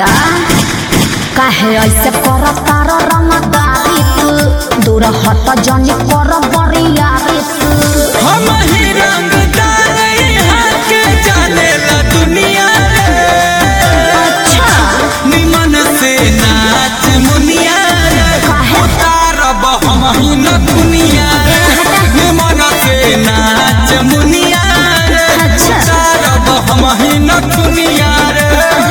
काहे ऐसे कर तार रंगदारी तू दूर हट जनी कर बरियारी तू हम ही रंगदार यहाँ के जाने ला दुनिया रे। अच्छा निमन से नाच मुनिया रे उतारब हम ही न दुनिया रे। निमन से नाच मुनिया रे उतारब हम ही न दुनिया रे।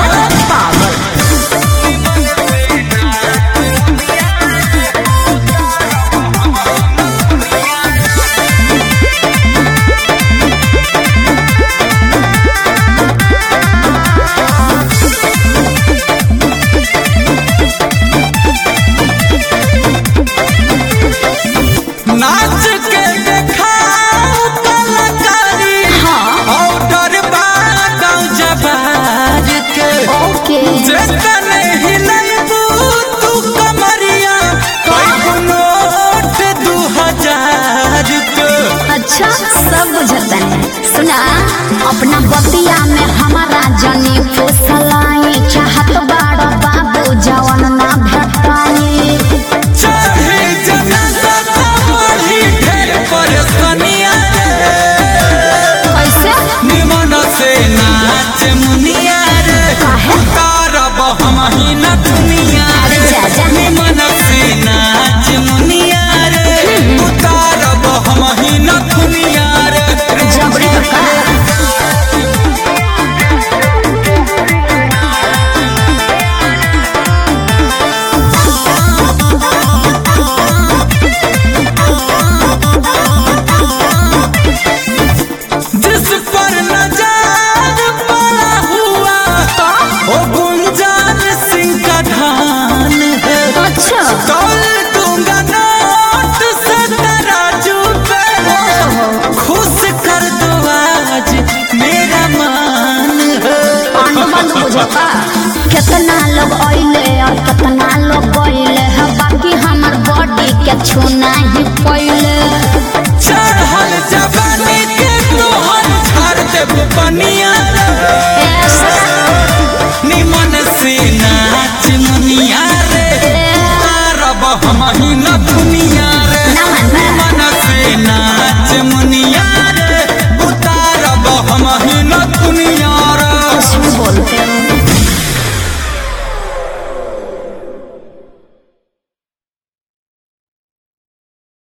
नाच के देखाओ कलाकारी ऑर्डर बा गाँव जबार के ओके जेतने हिलैबू तू कमरिया कईगो नोट 2000 के। अच्छा सब बुझता है सुना अपना बतिया में हमारा जनी फुसलाई चाहत बाड़ बाबू जवन ना भेटाई चाहे जनता बढ़ी ढेर परेशानिया रे। कैसे निमन से नाच मुनिया रे उतारब हम ही न दुनिया रे। निमन से नाच मुनिया रे उतारब हम ही न दुनिया रे। जबरी का जिस पर नजर पड़ा हुआ वो गुंजान सिंह का ढान है। अच्छा तोल दूंगा नोट से तराजू पे खुश कर दो आज मेरा मान है। बंद बुझता कितना लोग आइले और कितना लोग गइले है बाकी हमर बॉडी के छूना ही